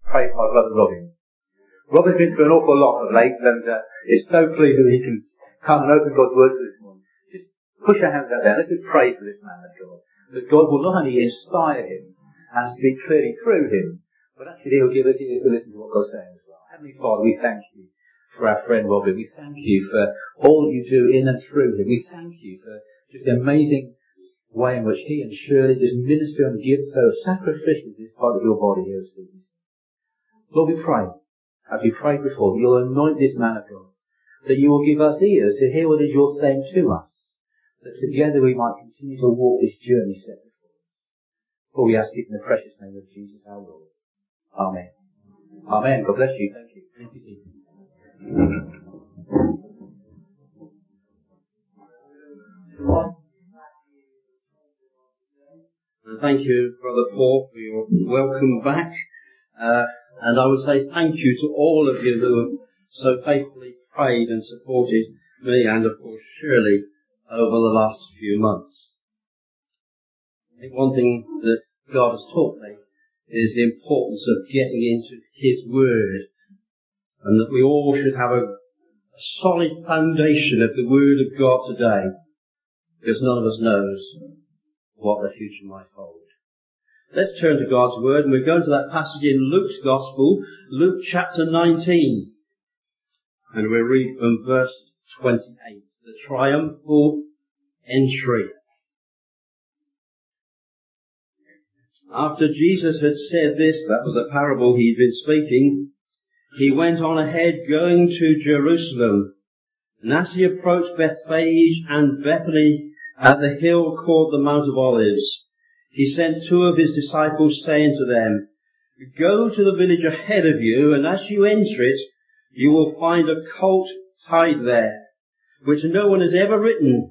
pray for my brother Robin. Robin's been through an awful lot of late, and it's so pleased that he can come and open God's word this morning. Just push our hands out there. Let's just pray for this man of God. That God will not only inspire him and speak clearly through him, but actually he'll give us ears to listen to what God's saying as well. Heavenly Father, we thank you for our friend Robin. We thank you for all that you do in and through him. We thank you for just the amazing way in which he and Shirley just minister and give so sacrificially this part of your body here at Stephen's. Lord, we pray, as we prayed before, that you'll anoint this man of God, that you will give us ears to hear what it is you're saying to us, that together we might continue to walk this journey set before us. For we ask it in the precious name of Jesus our Lord. Amen. Amen. God bless you. Thank you. Thank you, Stephen. Thank you, Brother Paul, for your welcome back. And I would say thank you to all of you who have so faithfully prayed and supported me and, of course, Shirley over the last few months. I think one thing that God has taught me is the importance of getting into His Word, and that we all should have a solid foundation of the Word of God today, because none of us knows what the future might hold. Let's turn to God's Word, and we're going to that passage in Luke's Gospel, Luke chapter 19. And we'll read from verse 28, the triumphal entry. After Jesus had said this, that was a parable he'd been speaking, he went on ahead going to Jerusalem. And as he approached Bethphage and Bethany at the hill called the Mount of Olives, he sent two of his disciples, saying to them, "Go to the village ahead of you, and as you enter it, you will find a colt tied there, which no one has ever ridden.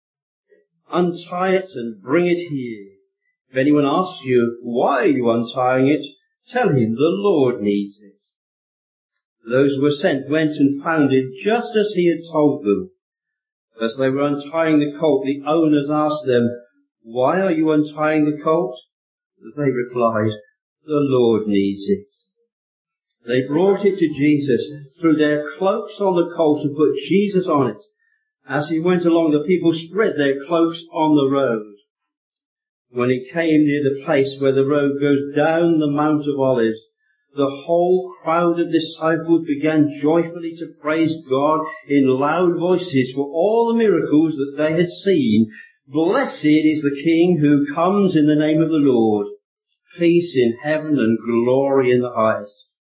Untie it and bring it here. If anyone asks you, 'Why are you untying it?' tell him, 'The Lord needs it.'" Those who were sent went and found it just as he had told them. As they were untying the colt, the owners asked them, "Why are you untying the colt?" They replied, "The Lord needs it." They brought it to Jesus, threw their cloaks on the colt and put Jesus on it. As he went along, the people spread their cloaks on the road. When he came near the place where the road goes down the Mount of Olives, the whole crowd of disciples began joyfully to praise God in loud voices for all the miracles that they had seen. "Blessed is the King who comes in the name of the Lord. Peace in heaven and glory in the highest."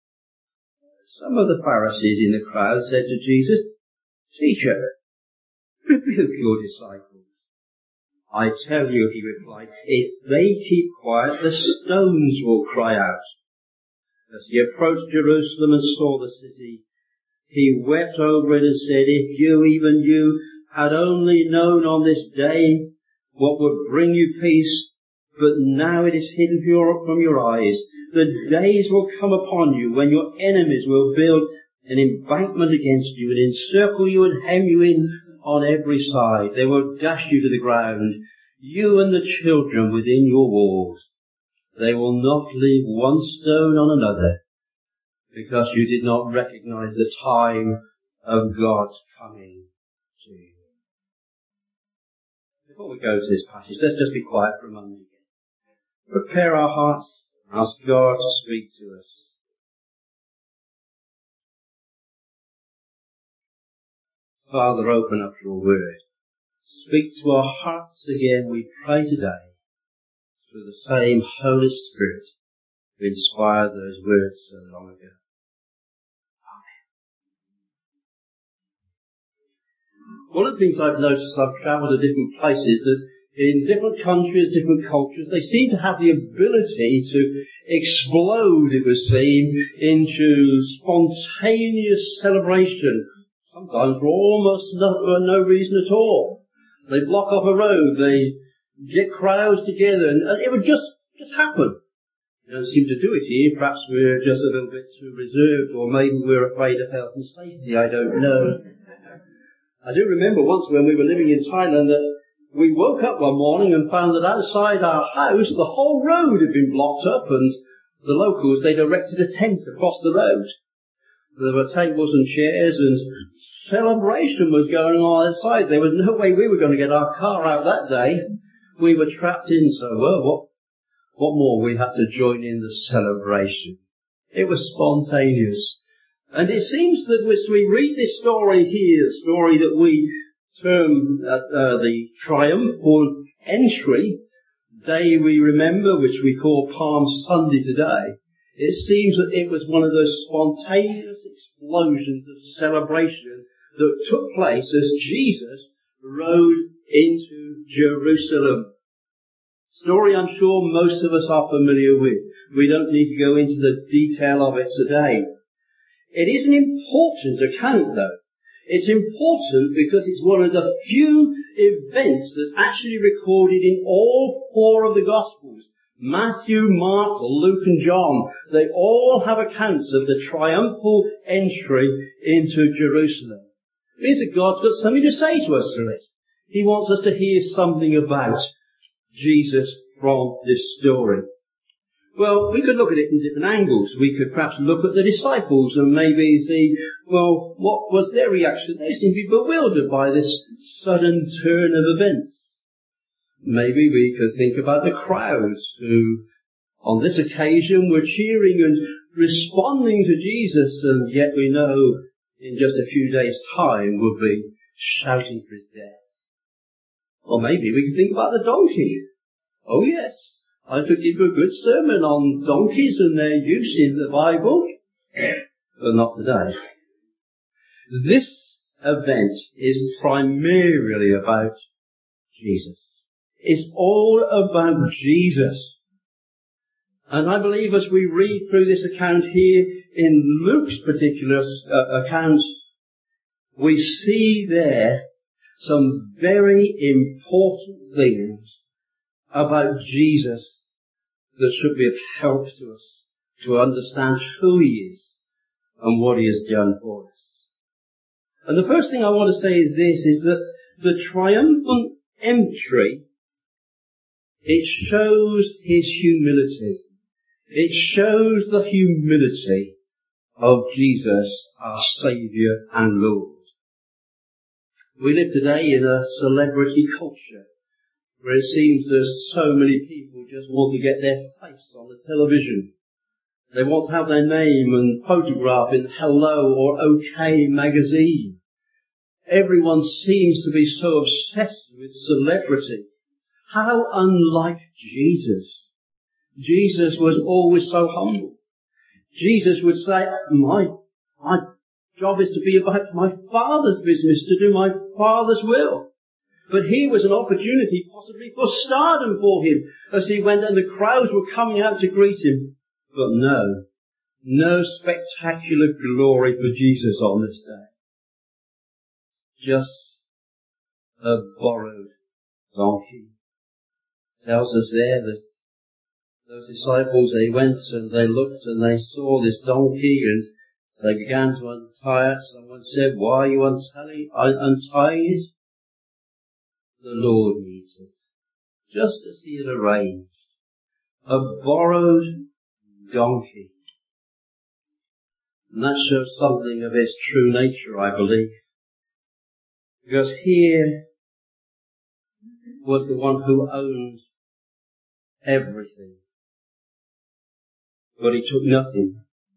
Some of the Pharisees in the crowd said to Jesus, "Teacher, rebuke your disciples." "I tell you," he replied, "if they keep quiet, the stones will cry out." As he approached Jerusalem and saw the city, he wept over it and said, "If you, even you, had only known on this day what would bring you peace, but now it is hidden from your eyes. The days will come upon you when your enemies will build an embankment against you and encircle you and hem you in on every side. They will dash you to the ground, you and the children within your walls. They will not leave one stone on another, because you did not recognize the time of God's coming to you." Before we go to this passage, let's just be quiet for a moment again. Prepare our hearts, ask God to speak to us. Father, open up your word. Speak to our hearts again, we pray today, through the same Holy Spirit who inspired those words so long ago. Amen. One of the things I've noticed, I've travelled to different places, that in different countries, different cultures, they seem to have the ability to explode, it would seem, into spontaneous celebration, sometimes for almost no reason at all. They block off a road, they get crowds together, and it would just happen. We don't seem to do it here. Perhaps we're just a little bit too reserved, or maybe we're afraid of health and safety, I don't know. I do remember once when we were living in Thailand that we woke up one morning and found that outside our house the whole road had been blocked up, and the locals, they'd erected a tent across the road. There were tables and chairs, and celebration was going on outside. There was no way we were going to get our car out that day. We were trapped in, so what more? We had to join in the celebration. It was spontaneous. And it seems that as we read this story here, the story that we term the triumphal entry, day we remember, which we call Palm Sunday today, it seems that it was one of those spontaneous explosions of celebration that took place as Jesus rode into Jerusalem. Story I'm sure most of us are familiar with. We don't need to go into the detail of it today. It is an important account though. It's important because it's one of the few events that's actually recorded in all four of the Gospels. Matthew, Mark, Luke and John. They all have accounts of the triumphal entry into Jerusalem. It means that God's got something to say to us through it. He wants us to hear something about Jesus from this story. Well, we could look at it in different angles. We could perhaps look at the disciples and maybe see, well, what was their reaction? They seemed to be bewildered by this sudden turn of events. Maybe we could think about the crowds who, on this occasion, were cheering and responding to Jesus, and yet we know in just a few days' time would be shouting for his death. Or maybe we could think about the donkey. Oh yes, I could give a good sermon on donkeys and their use in the Bible, but not today. This event is primarily about Jesus. It's all about Jesus. And I believe as we read through this account here, in Luke's particular account, we see there some very important things about Jesus that should be of help to us to understand who he is and what he has done for us. And the first thing I want to say is this, is that the triumphant entry, it shows his humility. It shows the humility of Jesus, our Saviour and Lord. We live today in a celebrity culture where it seems there's so many people just want to get their face on the television. They want to have their name and photograph in Hello or OK magazine. Everyone seems to be so obsessed with celebrity. How unlike Jesus. Jesus was always so humble. Jesus would say, my job is to be about my Father's business, to do my Father's will. But here was an opportunity possibly for stardom for him as he went and the crowds were coming out to greet him. But no spectacular glory for Jesus on this day. Just a borrowed donkey. Tells us there that those disciples, they went and they looked and they saw this donkey and they began to untie it. Someone said, why are you untying it? The Lord needs it. Just as he had arranged. A borrowed donkey. And that shows something of his true nature, I believe. Because here was the one who owned everything. But he took nothing.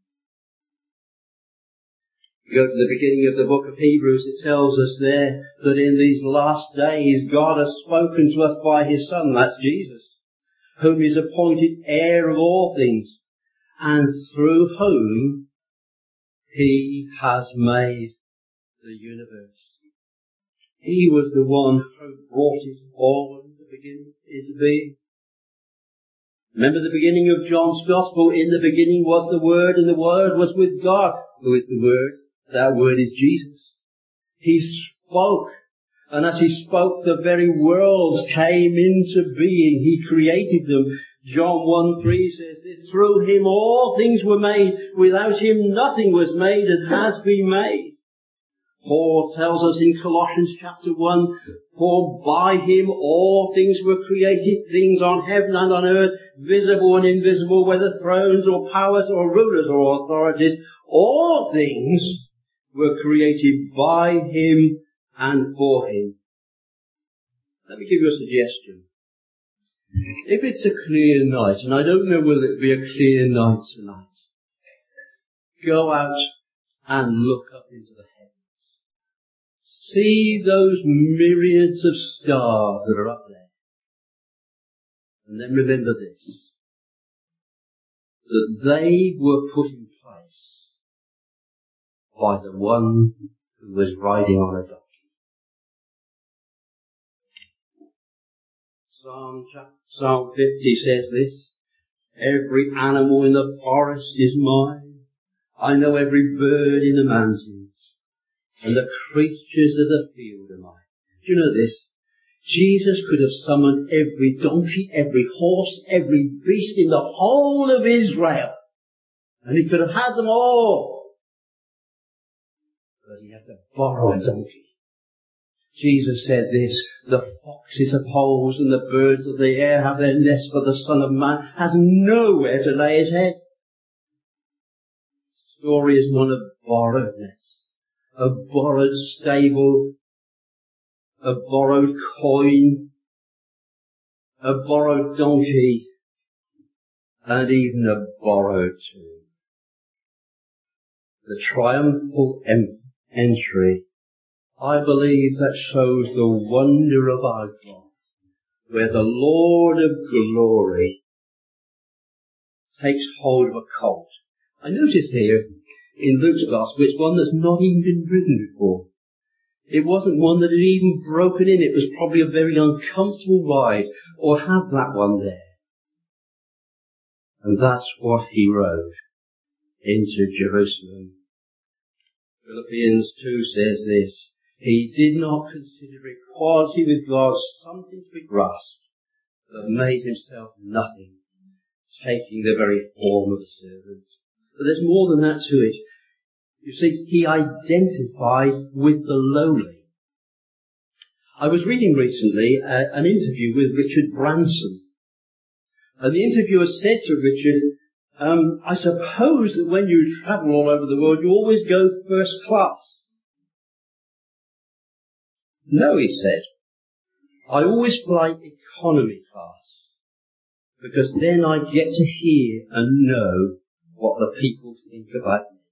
You go to the beginning of the book of Hebrews, it tells us there that in these last days God has spoken to us by his Son, that's Jesus, whom is appointed heir of all things, and through whom he has made the universe. He was the one who brought it all into being. Remember the beginning of John's Gospel, in the beginning was the Word, and the Word was with God. Who is the Word? That Word is Jesus. He spoke, and as he spoke, the very worlds came into being. He created them. John 1:3 says this, through him all things were made. Without him nothing was made that has been made. Paul tells us in Colossians chapter 1, for by him all things were created, things on heaven and on earth, visible and invisible, whether thrones or powers or rulers or authorities, all things were created by him and for him. Let me give you a suggestion. If it's a clear night, and I don't know whether it'll be a clear night tonight, go out and look up into the heavens. See those myriads of stars that are up there. And then remember this, that they were put in place by the one who was riding on a donkey. Psalm 50 says this, every animal in the forest is mine. I know every bird in the mountains, and the creatures of the field are mine. Do you know this? Jesus could have summoned every donkey, every horse, every beast in the whole of Israel, and he could have had them all. But he had to borrow a donkey. Jesus said this, the foxes have holes and the birds of the air have their nests, but the Son of Man has nowhere to lay his head. The story is one of borrowedness, a borrowed stable, a borrowed coin, a borrowed donkey, and even a borrowed tomb. The triumphal entry, I believe that shows the wonder of our God, where the Lord of glory takes hold of a colt. I noticed here in Luke's Gospel, it's one that's not even been ridden before. It wasn't one that had even broken in. It was probably a very uncomfortable ride, or have that one there. And that's what he rode into Jerusalem. Philippians 2 says this, he did not consider equality with God something to be grasped, but made himself nothing, taking the very form of a servant. But there's more than that to it. You see, he identified with the lowly. I was reading recently an interview with Richard Branson. And the interviewer said to Richard, I suppose that when you travel all over the world, you always go first class. No, he said. I always fly economy class, because then I get to hear and know what the people think about me.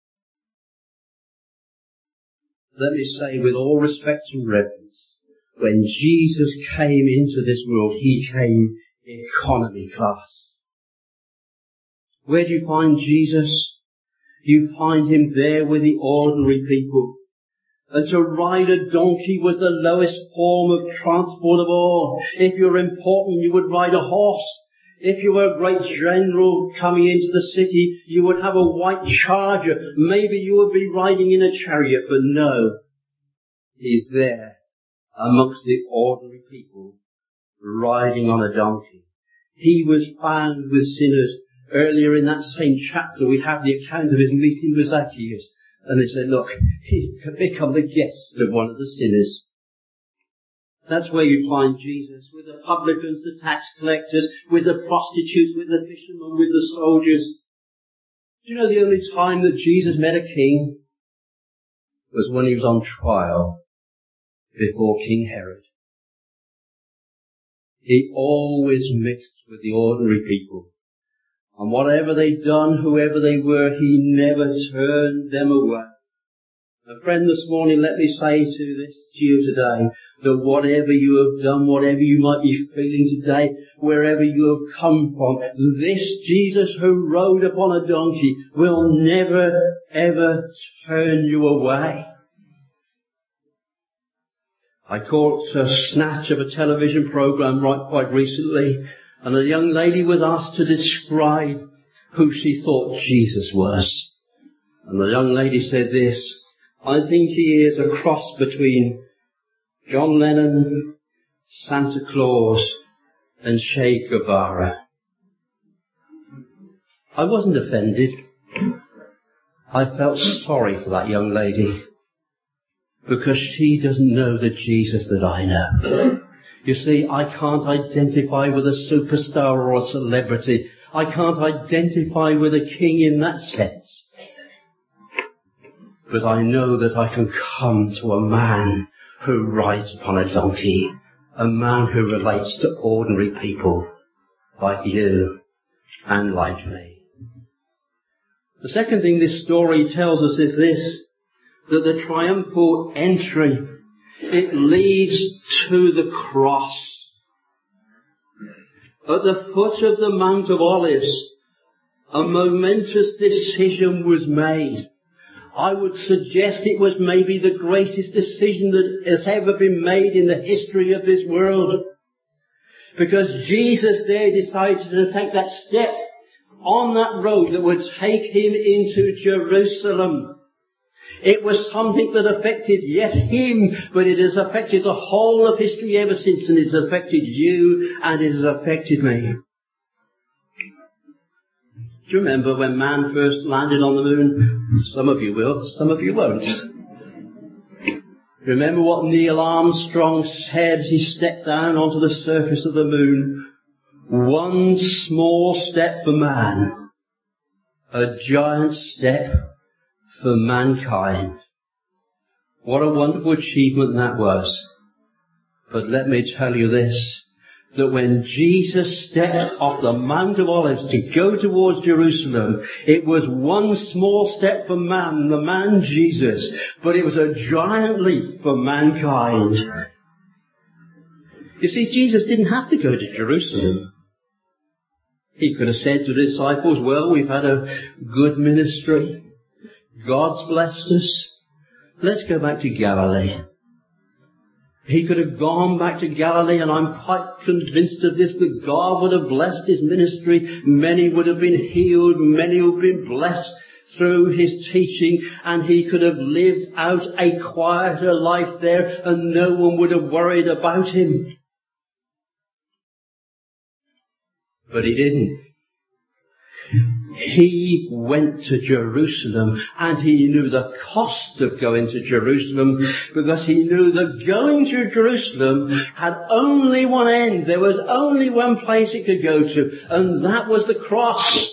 Let me say with all respect and reverence, when Jesus came into this world, he came economy class. Where do you find Jesus? You find him there with the ordinary people. And to ride a donkey was the lowest form of transport of all. If you were important, you would ride a horse. If you were a great general coming into the city, you would have a white charger. Maybe you would be riding in a chariot, but no. He's there amongst the ordinary people, riding on a donkey. He was found with sinners. Earlier in that same chapter, we have the account of his meeting with Zacchaeus. And they said, look, he's become the guest of one of the sinners. That's where you find Jesus, with the publicans, the tax collectors, with the prostitutes, with the fishermen, with the soldiers. Do you know the only time that Jesus met a king was when he was on trial before King Herod? He always mixed with the ordinary people. And whatever they'd done, whoever they were, he never turned them away. And friend, this morning, let me say to you today, that whatever you have done, whatever you might be feeling today, wherever you have come from, this Jesus who rode upon a donkey will never, ever turn you away. I caught a snatch of a television program quite recently, and a young lady was asked to describe who she thought Jesus was. And the young lady said this, I think he is a cross between John Lennon, Santa Claus, and Che Guevara. I wasn't offended. I felt sorry for that young lady. because she doesn't know the Jesus that I know. You see, I can't identify with a superstar or a celebrity. I can't identify with a king in that sense. But I know that I can come to a man who rides upon a donkey, a man who relates to ordinary people like you and like me. The second thing this story tells us is this, that the triumphal entry, it leads to the cross. At the foot of the Mount of Olives, a momentous decision was made. I would suggest it was maybe the greatest decision that has ever been made in the history of this world. Because Jesus there decided to take that step on that road that would take him into Jerusalem. It was something that affected, yes, him, but it has affected the whole of history ever since, and it has affected you, and it has affected me. Do you remember when man first landed on the moon? Some of you will, some of you won't. Remember what Neil Armstrong said as he stepped down onto the surface of the moon? One small step for man, a giant step for mankind. What a wonderful achievement that was. But let me tell you this, that when Jesus stepped off the Mount of Olives to go towards Jerusalem, it was one small step for man, the man Jesus, but it was a giant leap for mankind. You see, Jesus didn't have to go to Jerusalem. He could have said to the disciples, well, we've had a good ministry. God's blessed us. Let's go back to Galilee. He could have gone back to Galilee, and I'm quite convinced of this, that God would have blessed his ministry. Many would have been healed. Many would have been blessed through his teaching, and he could have lived out a quieter life there, and no one would have worried about him. But he didn't. He went to Jerusalem, and he knew the cost of going to Jerusalem, because he knew that going to Jerusalem had only one end. There was only one place it could go to, and that was the cross.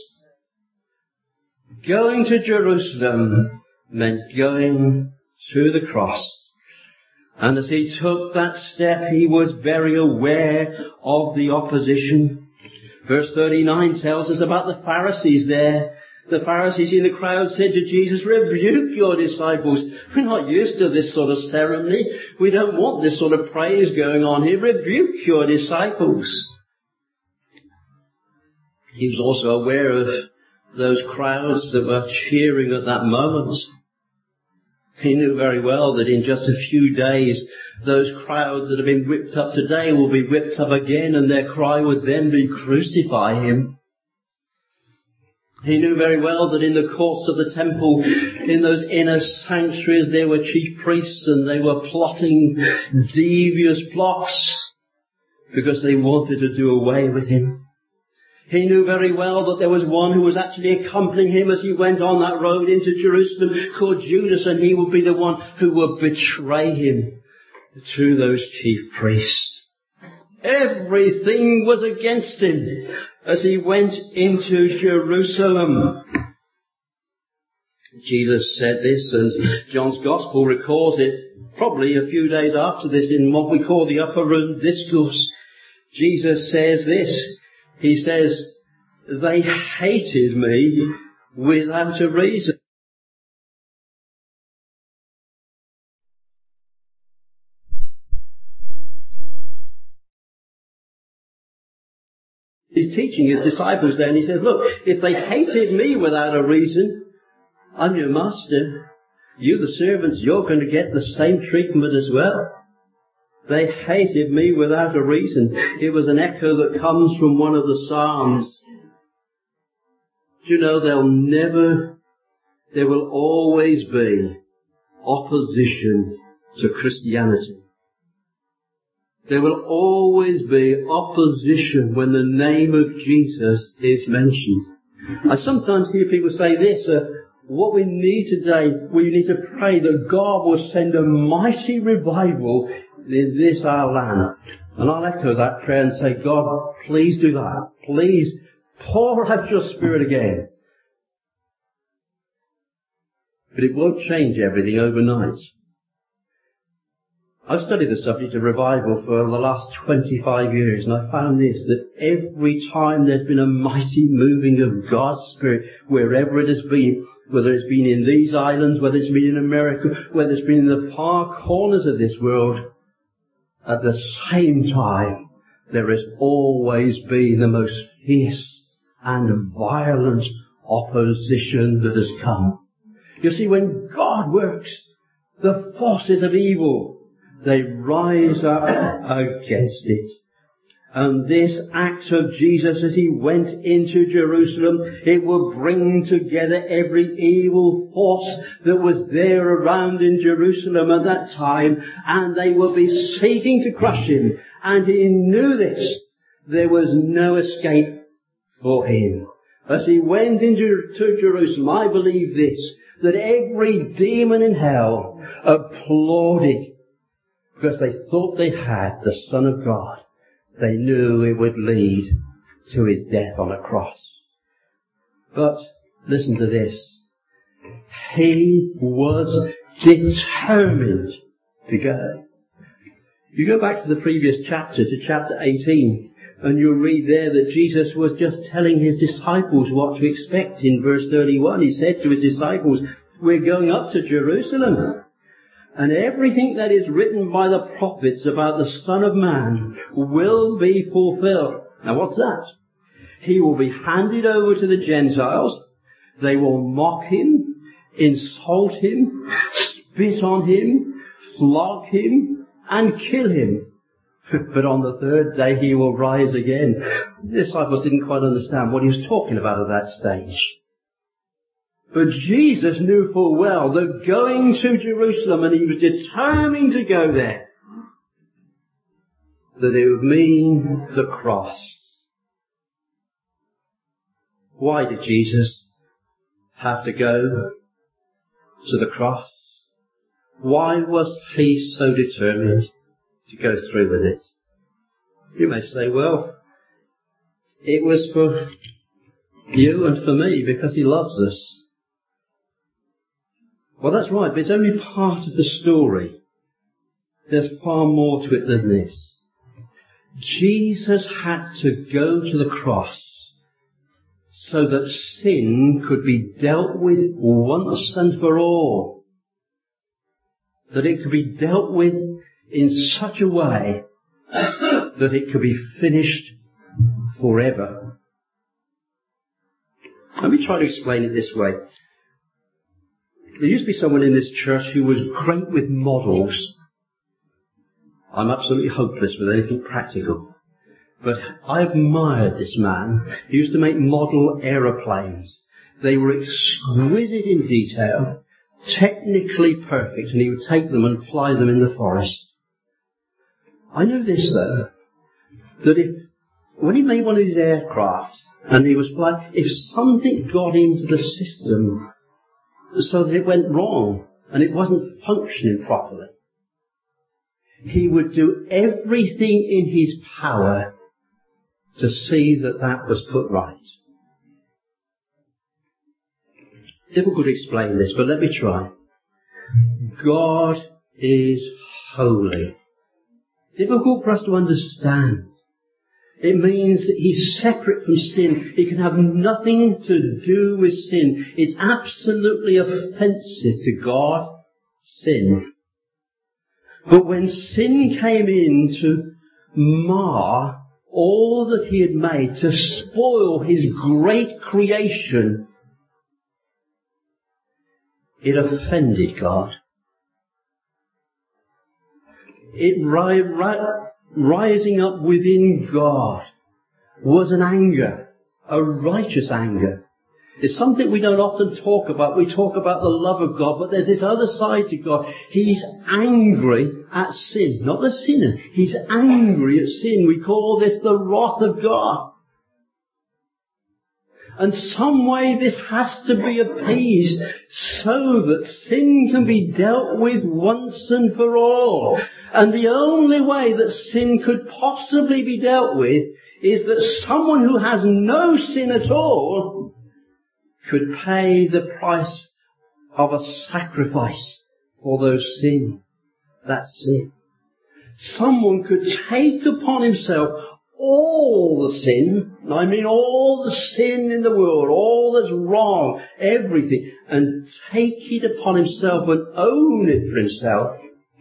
Going to Jerusalem meant going to the cross. And as he took that step, he was very aware of the opposition. Verse 39 tells us about the Pharisees there. The Pharisees in the crowd said to Jesus, rebuke your disciples. We're not used to this sort of ceremony. We don't want this sort of praise going on here. Rebuke your disciples. He was also aware of those crowds that were cheering at that moment. He knew very well that in just a few days, those crowds that have been whipped up today will be whipped up again, and their cry would then be, crucify him. He knew very well that in the courts of the temple, in those inner sanctuaries, there were chief priests, and they were plotting devious plots because they wanted to do away with him. He knew very well that there was one who was actually accompanying him as he went on that road into Jerusalem, called Judas, and he would be the one who would betray him to those chief priests. Everything was against him as he went into Jerusalem. Jesus said this, and John's Gospel records it probably a few days after this in what we call the Upper Room Discourse. Jesus says this. He says, they hated me without a reason. He's teaching his disciples there, and he says, look, if they hated me without a reason, I'm your master. You, the servants, you're going to get the same treatment as well. They hated me without a reason. It was an echo that comes from one of the Psalms. Do you know, there will always be opposition to Christianity. There will always be opposition when the name of Jesus is mentioned. I sometimes hear people say this, what we need today, we need to pray that God will send a mighty revival in this our land. And I'll echo that prayer and say, God, please do that. Please pour out your Spirit again. But it won't change everything overnight. I've studied the subject of revival for the last 25 years, and I found this, that every time there's been a mighty moving of God's Spirit, wherever it has been, whether it's been in these islands, whether it's been in America, whether it's been in the far corners of this world, at the same time, there has always been the most fierce and violent opposition that has come. You see, when God works, the forces of evil, they rise up against it. And this act of Jesus as he went into Jerusalem, it will bring together every evil force that was there around in Jerusalem at that time, and they will be seeking to crush him. And he knew this. There was no escape for him. As he went into Jerusalem, I believe this, that every demon in hell applauded because they thought they had the Son of God. They knew it would lead to his death on a cross. But listen to this. He was determined to go. You go back to the previous chapter, to chapter 18, and you'll read there that Jesus was just telling his disciples what to expect. In verse 31, he said to his disciples, we're going up to Jerusalem. And everything that is written by the prophets about the Son of Man will be fulfilled. Now what's that? He will be handed over to the Gentiles. They will mock him, insult him, spit on him, flog him, and kill him. But on the third day he will rise again. The disciples didn't quite understand what he was talking about at that stage. But Jesus knew full well that going to Jerusalem, and he was determined to go there, that it would mean the cross. Why did Jesus have to go to the cross? Why was he so determined to go through with it? You may say, well, it was for you and for me because he loves us. Well, that's right, but it's only part of the story. There's far more to it than this. Jesus had to go to the cross so that sin could be dealt with once and for all. That it could be dealt with in such a way that it could be finished forever. Let me try to explain it this way. There used to be someone in this church who was great with models. I'm absolutely hopeless with anything practical. But I admired this man. He used to make model aeroplanes. They were exquisite in detail, technically perfect, and he would take them and fly them in the forest. I know this though, that when he made one of these aircraft and he was flying, if something got into the system so that it went wrong and it wasn't functioning properly, he would do everything in his power to see that that was put right. Difficult to explain this, but let me try. God is holy. Difficult for us to understand. It means that he's separate from sin. He can have nothing to do with sin. It's absolutely offensive to God, sin. But when sin came in to mar all that he had made, to spoil his great creation, it offended God. It rising up within God was an anger, a righteous anger. It's something we don't often talk about. We talk about the love of God, but there's this other side to God. He's angry at sin, not the sinner. He's angry at sin. We call this the wrath of God. And some way this has to be appeased so that sin can be dealt with once and for all. And the only way that sin could possibly be dealt with is that someone who has no sin at all could pay the price of a sacrifice for those sin. That's sin. Someone could take upon himself all the sin, I mean all the sin in the world, all that's wrong, everything, and take it upon himself and own it for himself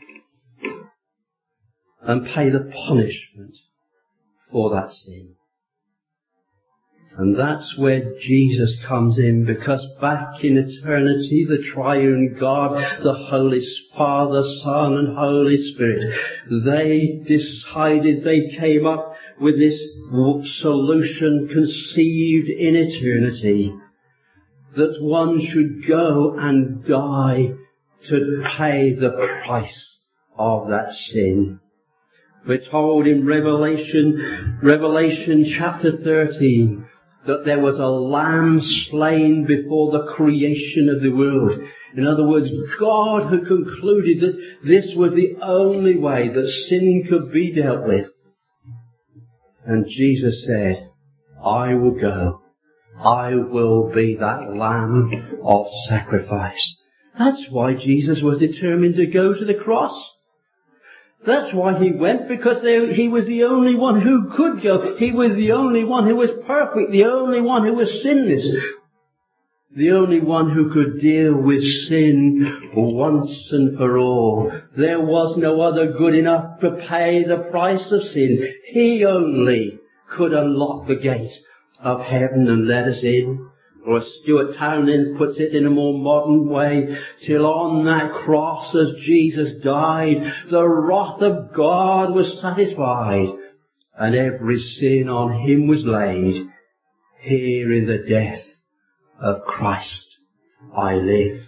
and pay the punishment for that sin. And that's where Jesus comes in, because back in eternity, the triune God, the Holy Father, Son and Holy Spirit, they decided, they came up with this solution conceived in eternity, that one should go and die to pay the price of that sin. We're told in Revelation chapter 13, that there was a lamb slain before the creation of the world. In other words, God had concluded that this was the only way that sin could be dealt with. And Jesus said, I will go. I will be that lamb of sacrifice. That's why Jesus was determined to go to the cross. That's why he went, because he was the only one who could go. He was the only one who was perfect, the only one who was sinless, the only one who could deal with sin once and for all. There was no other good enough to pay the price of sin. He only could unlock the gate of heaven and let us in. Or as Stuart Townend puts it in a more modern way, till on that cross as Jesus died, the wrath of God was satisfied, and every sin on him was laid. Here in the death of Christ I live.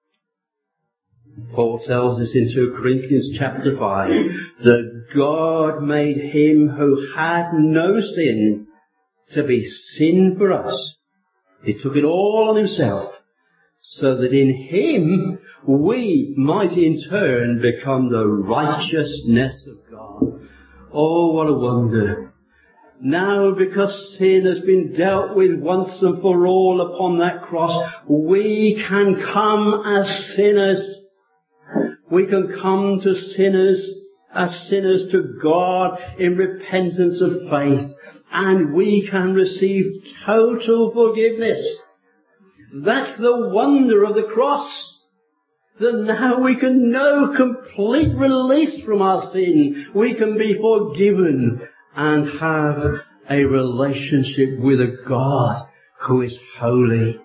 Paul tells us in 2 Corinthians chapter 5 that God made him who had no sin to be sin for us. He took it all on himself, so that in him we might in turn become the righteousness of God. Oh, what a wonder. Now, because sin has been dealt with once and for all upon that cross, we can come as sinners. We can come to sinners, as sinners to God in repentance of faith. And we can receive total forgiveness. That's the wonder of the cross. That now we can know complete release from our sin. We can be forgiven and have a relationship with a God who is holy.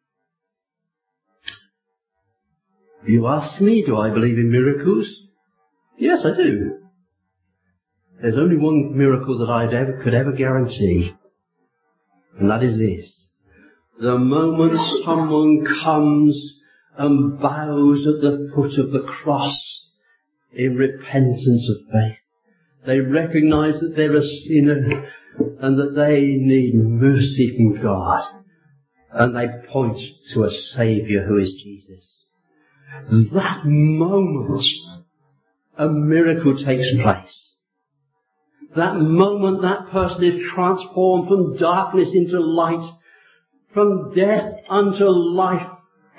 You ask me, do I believe in miracles? Yes, I do. There's only one miracle that I could ever guarantee, and that is this. The moment someone comes and bows at the foot of the cross in repentance of faith, they recognize that they're a sinner and that they need mercy from God, and they point to a Saviour who is Jesus. That moment, a miracle takes place. That moment that person is transformed from darkness into light, from death unto life.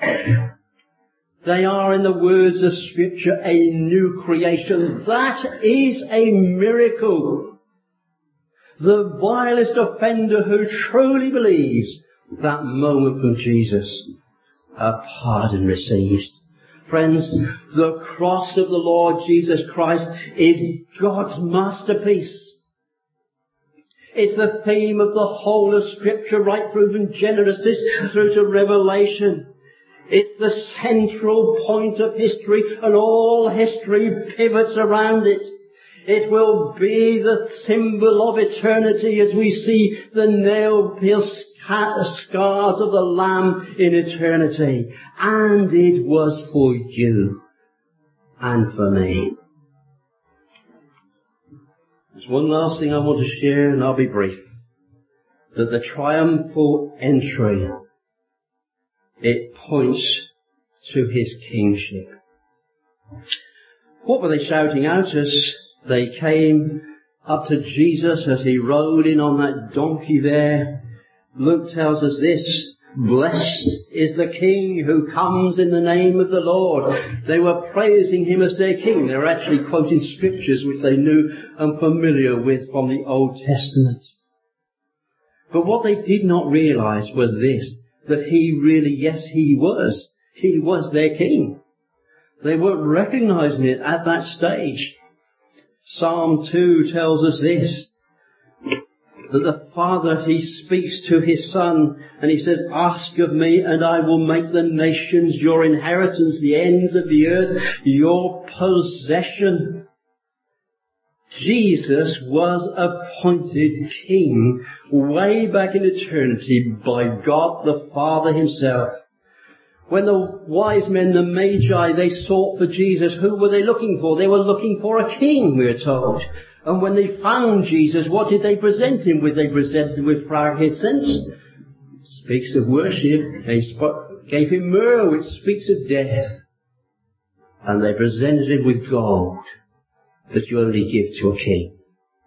They are, in the words of Scripture, a new creation. That is a miracle. The vilest offender who truly believes, that moment from Jesus, a pardon receives. Friends, the cross of the Lord Jesus Christ is God's masterpiece. It's the theme of the whole of Scripture, right through from Genesis through to Revelation. It's the central point of history, and all history pivots around it. It will be the symbol of eternity as we see the nail-pierced scars of the Lamb in eternity. And it was for you and for me. There's one last thing I want to share, and I'll be brief. that the triumphal entry, it points to his kingship. What were they shouting out as they came up to Jesus as he rode in on that donkey there? Luke tells us this: blessed is the King who comes in the name of the Lord. They were praising him as their King. They were actually quoting scriptures which they knew and familiar with from the Old Testament. But what they did not realize was this, that he really, yes, he was their King. They weren't recognizing it at that stage. Psalm 2 tells us this, that the Father, he speaks to his Son, and he says, ask of me, and I will make the nations your inheritance, the ends of the earth your possession. Jesus was appointed King way back in eternity by God the Father himself. When the wise men, the Magi, they sought for Jesus, who were they looking for? They were looking for a king, we're told. And when they found Jesus, what did they present him with? They presented him with frankincense. Speaks of worship. They gave him myrrh, which speaks of death. And they presented him with gold that you only give to a king.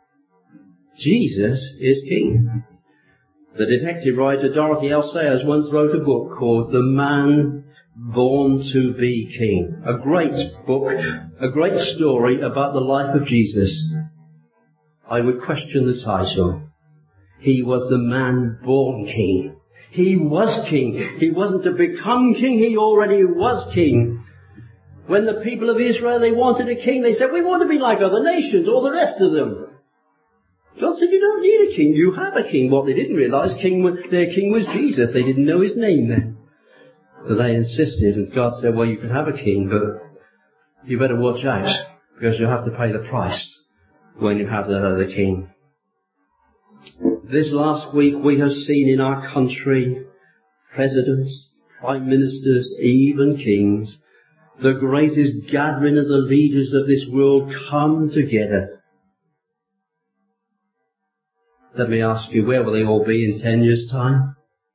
Jesus is King. The detective writer Dorothy L. Sayers once wrote a book called The Man Born to be King. A great book, a great story about the life of Jesus. I would question the title. He was the man born king. He was king. He wasn't to become king, he already was king. When the people of Israel, they wanted a king, they said, we want to be like other nations, all the rest of them. God said, you don't need a king, you have a king. What they didn't realize, their king was Jesus. They didn't know his name then. So they insisted, and God said, well, you can have a king, but you better watch out, because you'll have to pay the price when you have that other king. This last week we have seen in our country presidents, prime ministers, even kings, the greatest gathering of the leaders of this world come together. Let me ask you, where will they all be in 10 years' time?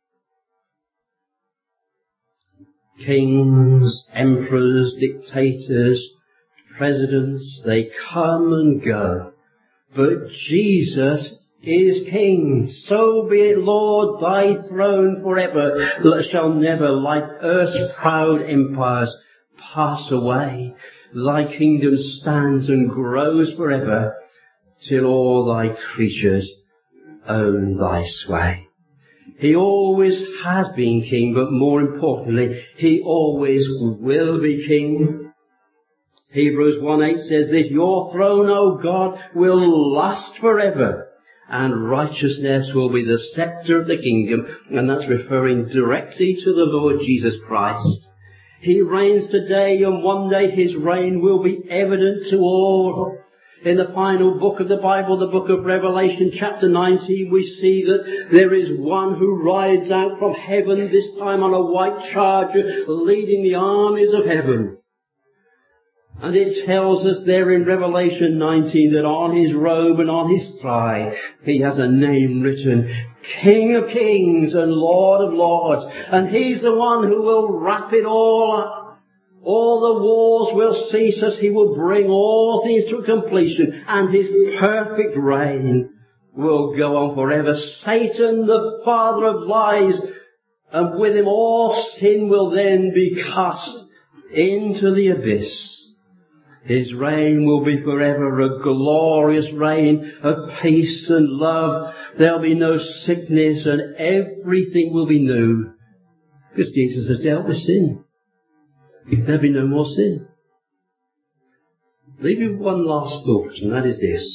Kings, emperors, dictators, presidents, they come and go. But Jesus is King. So be it, Lord, thy throne forever shall never, like earth's proud empires, pass away. Thy kingdom stands and grows forever, till all thy creatures own thy sway. He always has been King, but more importantly, he always will be King. Hebrews 1:8 says this, your throne, O God, will last forever, and righteousness will be the scepter of the kingdom. And that's referring directly to the Lord Jesus Christ. He reigns today, and one day his reign will be evident to all. In the final book of the Bible, the book of Revelation, chapter 19, we see that there is one who rides out from heaven, this time on a white charger, leading the armies of heaven. And it tells us there in Revelation 19 that on his robe and on his thigh he has a name written, King of Kings and Lord of Lords. And he's the one who will wrap it all up. All the wars will cease as he will bring all things to completion, and his perfect reign will go on forever. Satan, the father of lies, and with him all sin will then be cast into the abyss. His reign will be forever a glorious reign of peace and love. There'll be no sickness, and everything will be new, because Jesus has dealt with sin. There'll be no more sin. Leave you with one last thought, and that is this.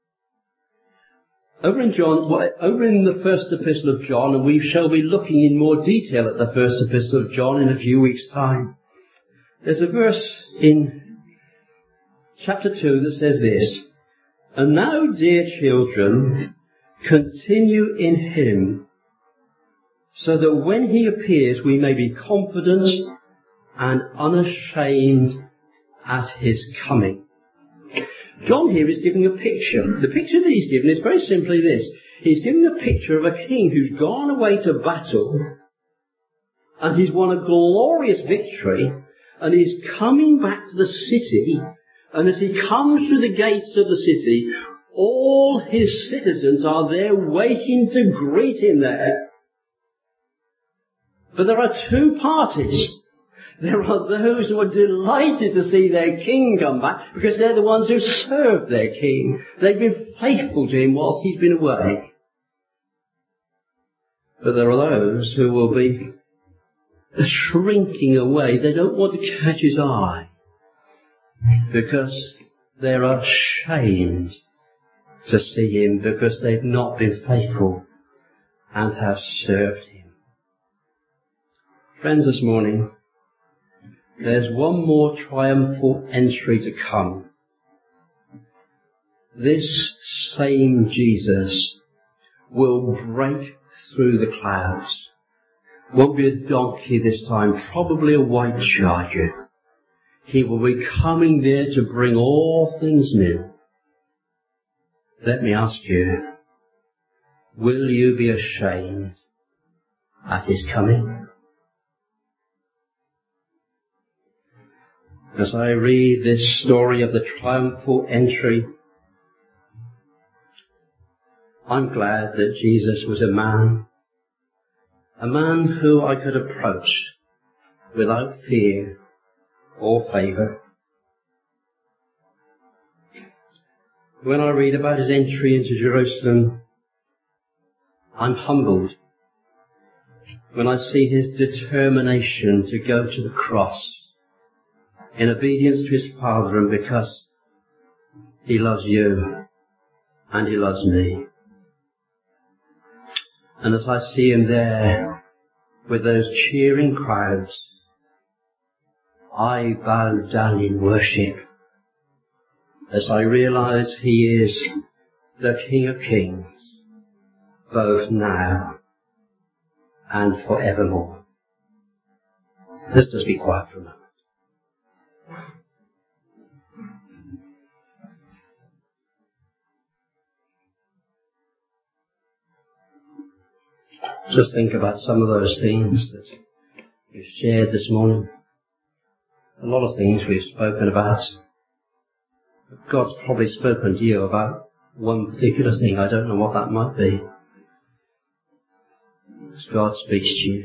Over in the first epistle of John, and we shall be looking in more detail at the first epistle of John in a few weeks' time, there's a verse in chapter 2 that says this, and now, dear children, continue in him, so that when he appears we may be confident and unashamed at his coming. John here is giving a picture. The picture that he's given is very simply this. He's giving a picture of a king who's gone away to battle, and he's won a glorious victory, and he's coming back to the city, and as he comes through the gates of the city, all his citizens are there waiting to greet him there. But there are two parties. There are those who are delighted to see their king come back because they're the ones who served their king. They've been faithful to him whilst he's been away. But there are those who will be shrinking away. They don't want to catch his eye because they're ashamed to see him because they've not been faithful and have served him. Friends, this morning, there's one more triumphal entry to come. This same Jesus will break through the clouds. Won't be a donkey this time, probably a white charger. He will be coming there to bring all things new. Let me ask you, will you be ashamed at his coming? As I read this story of the triumphal entry, I'm glad that Jesus was a man who I could approach without fear or favour. When I read about his entry into Jerusalem, I'm humbled when I see his determination to go to the cross in obedience to his Father, and because he loves you and he loves me. And as I see him there with those cheering crowds, I bow down in worship as I realize he is the King of Kings, both now and forevermore. Let's just be quiet for a moment. Just think about some of those things that we've shared this morning. A lot of things we've spoken about. God's probably spoken to you about one particular thing. I don't know what that might be. As God speaks to you,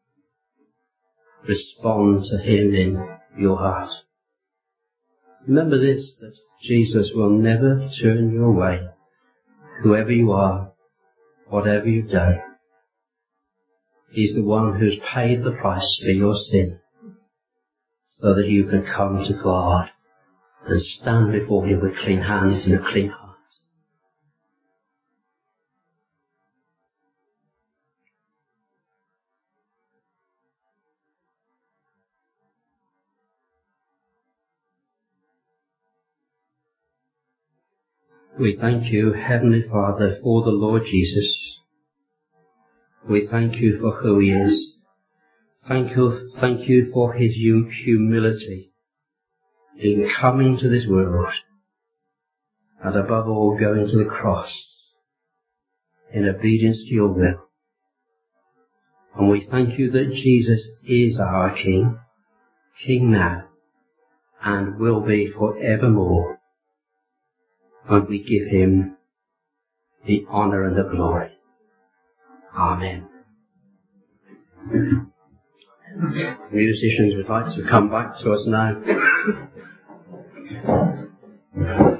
respond to him in your heart. Remember this, that Jesus will never turn you away, whoever you are, whatever you've done. He's the one who's paid the price for your sin so that you can come to God and stand before him with clean hands and a clean heart. We thank you, Heavenly Father, for the Lord Jesus. We thank you for who he is. Thank you for his humility in coming to this world and above all going to the cross in obedience to your will. And we thank you that Jesus is our King, King now, and will be forevermore. And we give him the honour and the glory. Amen. Musicians would like to come back to us now.